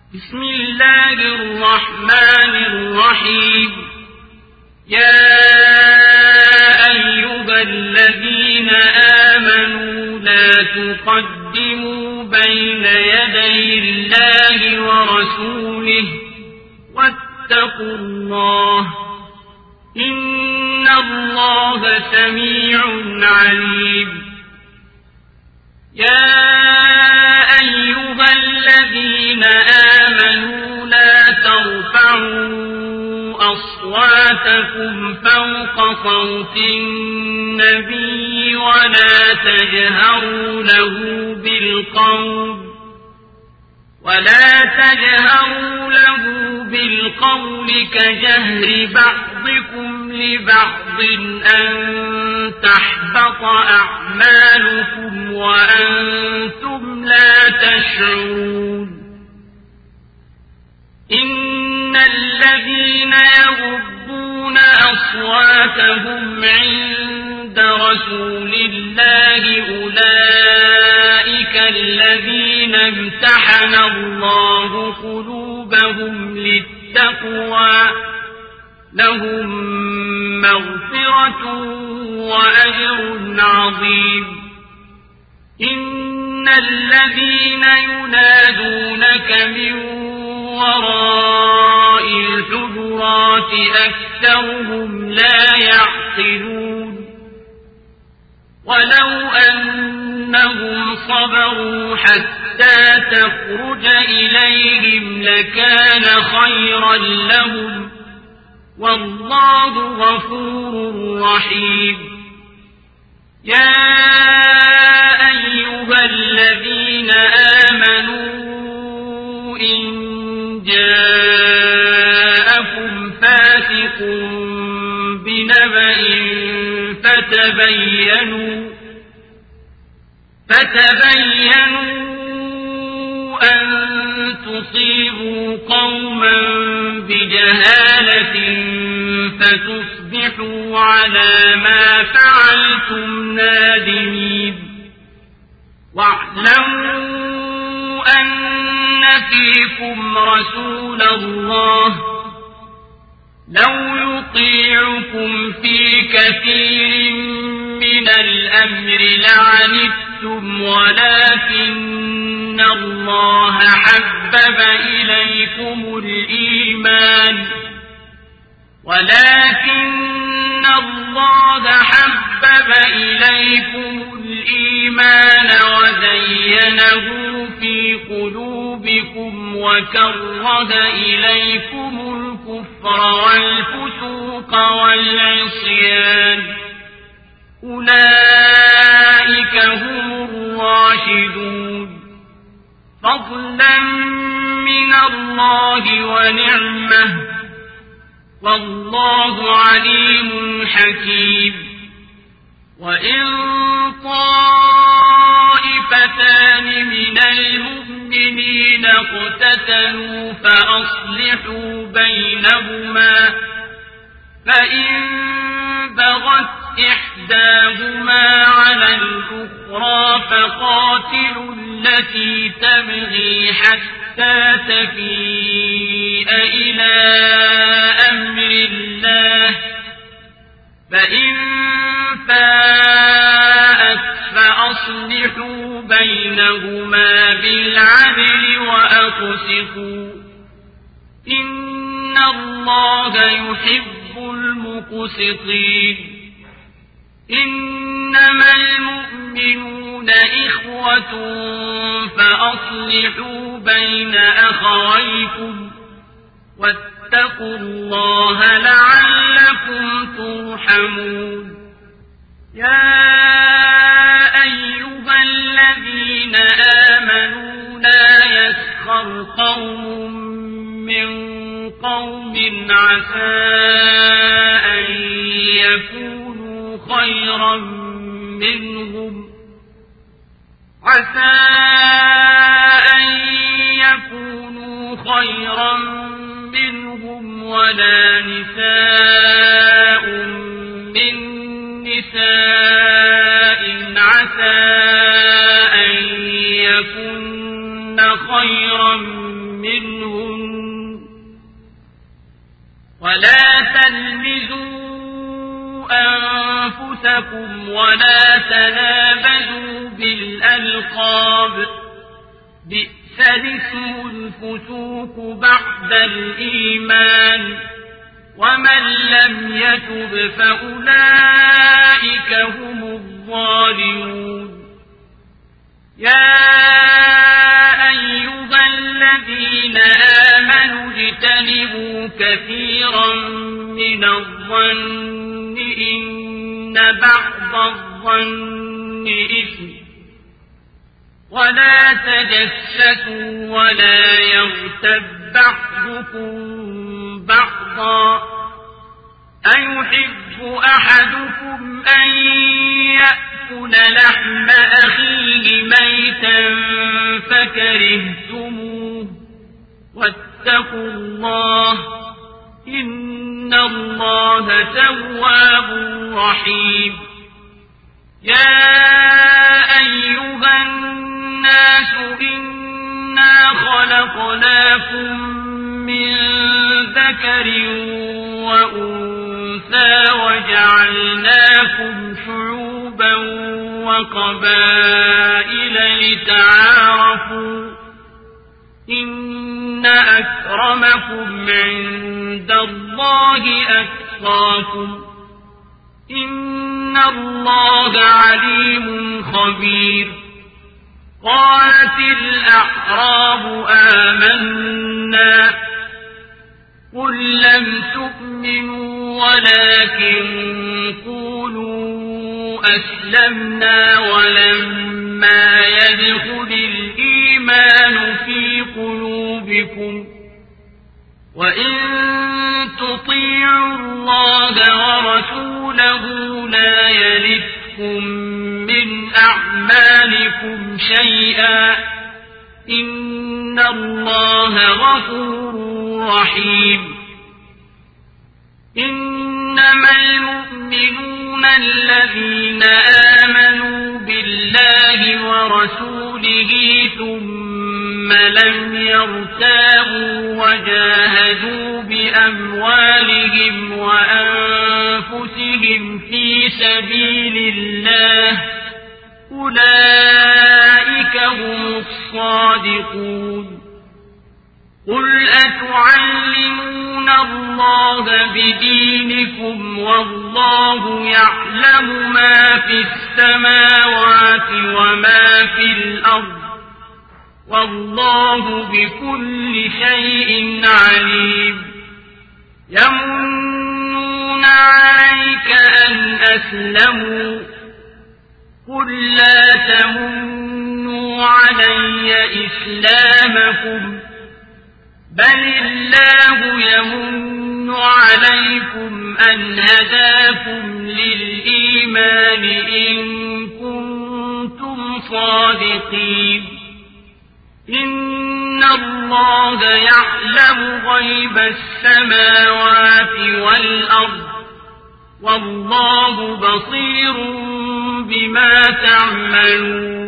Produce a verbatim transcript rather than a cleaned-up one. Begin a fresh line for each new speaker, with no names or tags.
بسم الله الرحمن الرحيم. يا أيها الذين آمنوا لا تقدموا بين يدي الله ورسوله واتقوا الله إن الله سميع عليم. يا أيها الذين آمنوا لا ترفعوا أصواتكم فوق صوت النبي ولا تجهروا له بالقول ولا تجهروا له بالقول كجهر بعضكم لبعض أن تحبط أعمالكم وأنتم لا تشعرون. إن الذين يغضون أصواتهم عند رسول الله أولئك الذين امتحن الله قلوبهم للتقوى لهم مغفرة وأجر عظيم. إن الذين ينادونك من وراء الحجرات أكثرهم لا يعقلون. ولو أنهم صبروا حتى تخرج إليهم لكان خيرا لهم والله غفور رحيم. يا أيها الذين آمنوا إن جاءكم فاسق بنبأ فتبينوا فتبينوا أن تصيبوا قوما بجهالة فتصبحوا على ما فعلتم نادمين. واعلموا أن فيكم رسول الله لو يطيعكم في كثير من الأمر لعنتم ولكن الله حبب إليكم الإيمان ولكن الله حبب إليكم الإيمان وزينه في قلوبكم وكره إليكم الكفر والفسوق والعصيان أولئك هم الراشدون فضلا من الله ونعمه والله عليم حكيم. وإن طائفتان من المؤمنين اقتتلوا فأصلحوا بينهما فإن بغت إحداهما على الأخرى فقاتلوا التي تبغي حتى تفيء إلى أمر الله فإن فاءت فأصلحوا بينهما بالعدل وأقسطوا إن الله يحب المقسطين. إنما المؤمنون إخوة فأصلحوا بين أخويكم واتقوا الله لعلكم ترحمون. يا أيها الذين آمنوا لا يسخر قوم من قوم عسى أن يكونوا خيرا منهم عسى أن يكونوا خيرا منهم ولا نساء من نساء عسى أن يكن خيرا منهم ولا تلمزوا أنفسكم ولا تنابزوا بالألقاب بئس الاسم الفسوق بعد الإيمان ومن لم يتب فأولئك هم الظالمون يا أيها الذين آمنوا اجتنبوا كثيرا من الظن إن بعض الظن إثم ولا تجسسوا ولا يغتب بعضكم بعضا أيحب أحدكم أن يأكل لحم أخيه ميتا فكرهتموه واتقوا الله إن الله تواب رحيم يا أيها الناس إنا خلقناكم من ذكر وأنثى وجعلناكم شعوبا وقبائل لتعارفوا إن أكرمكم عند الله أتقاكم إن الله عليم خبير قالت الأعراب آمنا قل لم تؤمنوا ولكن قولوا أسلمنا ولما يدخل الإيمان في قلوبكم وإن تطيعوا الله ورسوله لا يلدكم من أعمالكم شيئا إن الله غفور رحيم إنما المؤمنون الذين آمنوا بالله ورسوله ثم لم يرتابوا وجاهدوا بأموالهم وأنفسهم في سبيل الله أولئك هم الصادقون قل أتعلمون الله بدينكم والله يعلم ما في السماوات وما في الأرض والله بكل شيء عليم يمنون عليك أن أسلموا قل لا تمنوا علي إسلامكم بل الله يمن عليكم أن هداكم للإيمان إن كنتم صادقين إن الله يعلم غيب السماوات والأرض والله بصير بما تعملون